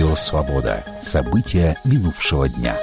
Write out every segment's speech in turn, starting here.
Радио «Свобода». События минувшего дня.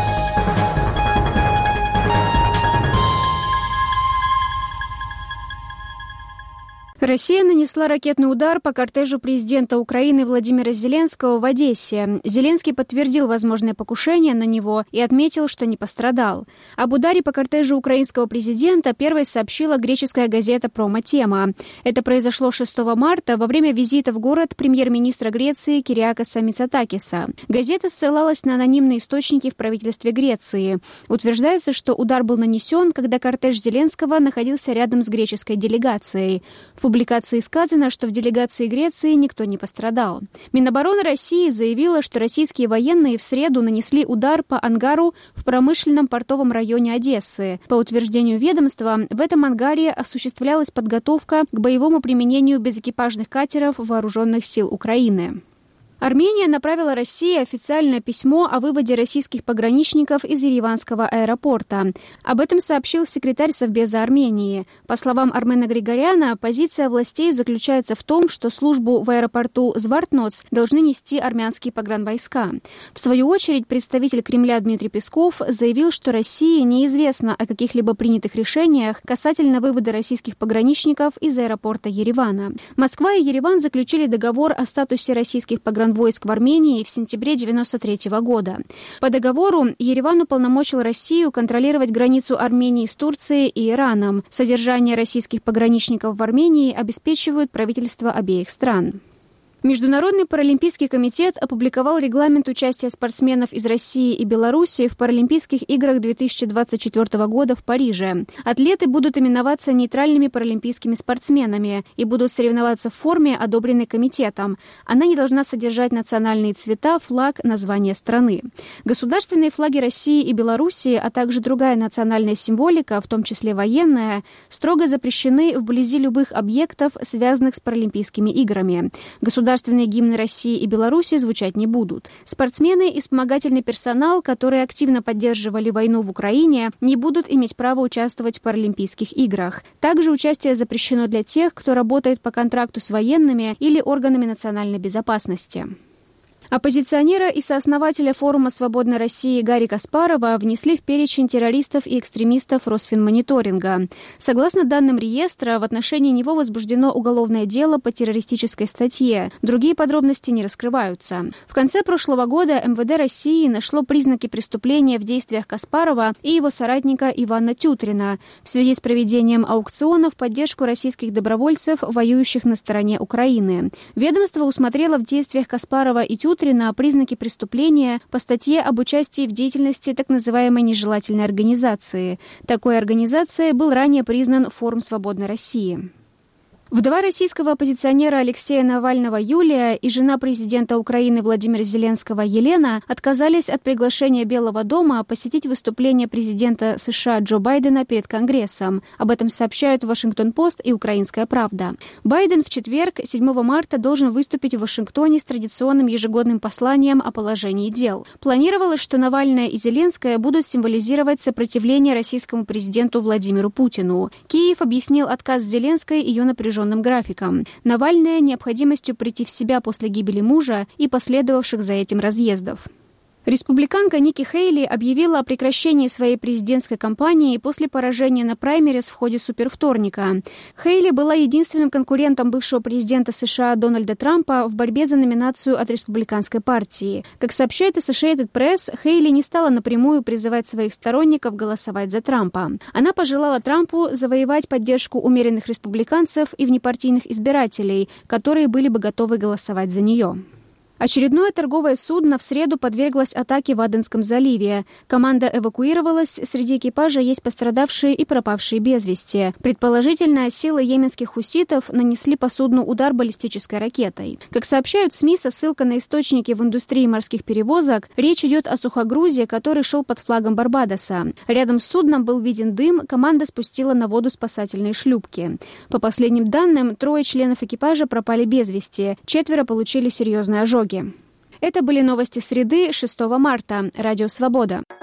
Россия нанесла ракетный удар по кортежу президента Украины Владимира Зеленского в Одессе. Зеленский подтвердил возможное покушение на него и отметил, что не пострадал. Об ударе по кортежу украинского президента первой сообщила греческая газета «Промо-тема». Это произошло 6 марта во время визита в город премьер-министра Греции Кириакоса Мицотакиса. Газета ссылалась на анонимные источники в правительстве Греции. Утверждается, что удар был нанесен, когда кортеж Зеленского находился рядом с греческой делегацией. В публикации сказано, что в делегации Греции никто не пострадал. Минобороны России заявила, что российские военные в среду нанесли удар по ангару в промышленном портовом районе Одессы. По утверждению ведомства, в этом ангаре осуществлялась подготовка к боевому применению безэкипажных катеров вооруженных сил Украины. Армения направила России официальное письмо о выводе российских пограничников из Ереванского аэропорта. Об этом сообщил секретарь Совбеза Армении. По словам Армена Григоряна, позиция властей заключается в том, что службу в аэропорту Звартноц должны нести армянские погранвойска. В свою очередь, представитель Кремля Дмитрий Песков заявил, что России неизвестно о каких-либо принятых решениях касательно вывода российских пограничников из аэропорта Еревана. Москва и Ереван заключили договор о статусе российских погранвойск в Армении в сентябре 1993 года. По договору Ереван уполномочил Россию контролировать границу Армении с Турцией и Ираном. Содержание российских пограничников в Армении обеспечивают правительства обеих стран. Международный паралимпийский комитет опубликовал регламент участия спортсменов из России и Беларуси в Паралимпийских играх 2024 года в Париже. Атлеты будут именоваться нейтральными паралимпийскими спортсменами и будут соревноваться в форме, одобренной комитетом. Она не должна содержать национальные цвета, флаг, название страны. Государственные флаги России и Беларуси, а также другая национальная символика, в том числе военная, строго запрещены вблизи любых объектов, связанных с Паралимпийскими играми. Государственные гимны России и Беларуси звучать не будут. Спортсмены и вспомогательный персонал, которые активно поддерживали войну в Украине, не будут иметь права участвовать в Паралимпийских играх. Также участие запрещено для тех, кто работает по контракту с военными или органами национальной безопасности. Оппозиционера и сооснователя форума «Свободной России» Гарри Каспарова внесли в перечень террористов и экстремистов Росфинмониторинга. Согласно данным реестра, в отношении него возбуждено уголовное дело по террористической статье. Другие подробности не раскрываются. В конце прошлого года МВД России нашло признаки преступления в действиях Каспарова и его соратника Ивана Тютрина в связи с проведением аукциона в поддержку российских добровольцев, воюющих на стороне Украины. Ведомство усмотрело в действиях Каспарова и Тютрина признаки преступления по статье об участии в деятельности так называемой нежелательной организации. Такой организацией был ранее признан Форум «Свободной России». Вдова российского оппозиционера Алексея Навального Юлия и жена президента Украины Владимира Зеленского Елена отказались от приглашения Белого дома посетить выступление президента США Джо Байдена перед Конгрессом. Об этом сообщают Вашингтон-Пост и Украинская правда. Байден в четверг, 7 марта, должен выступить в Вашингтоне с традиционным ежегодным посланием о положении дел. Планировалось, что Навальная и Зеленская будут символизировать сопротивление российскому президенту Владимиру Путину. Киев объяснил отказ Зеленской ее напряженным графиком. Навальная необходимостью прийти в себя после гибели мужа и последовавших за этим разъездов. Республиканка Ники Хейли объявила о прекращении своей президентской кампании после поражения на праймерис в ходе супервторника. Хейли была единственным конкурентом бывшего президента США Дональда Трампа в борьбе за номинацию от республиканской партии. Как сообщает Associated Press, Хейли не стала напрямую призывать своих сторонников голосовать за Трампа. Она пожелала Трампу завоевать поддержку умеренных республиканцев и внепартийных избирателей, которые были бы готовы голосовать за нее. Очередное торговое судно в среду подверглось атаке в Аденском заливе. Команда эвакуировалась, среди экипажа есть пострадавшие и пропавшие без вести. Предположительно, силы йеменских хуситов нанесли по судну удар баллистической ракетой. Как сообщают СМИ со ссылкой на источники в индустрии морских перевозок, речь идет о сухогрузе, который шел под флагом Барбадоса. Рядом с судном был виден дым, команда спустила на воду спасательные шлюпки. По последним данным, 3 членов экипажа пропали без вести, 4 получили серьезные ожоги. Это были новости среды, 6 марта. Радио «Свобода».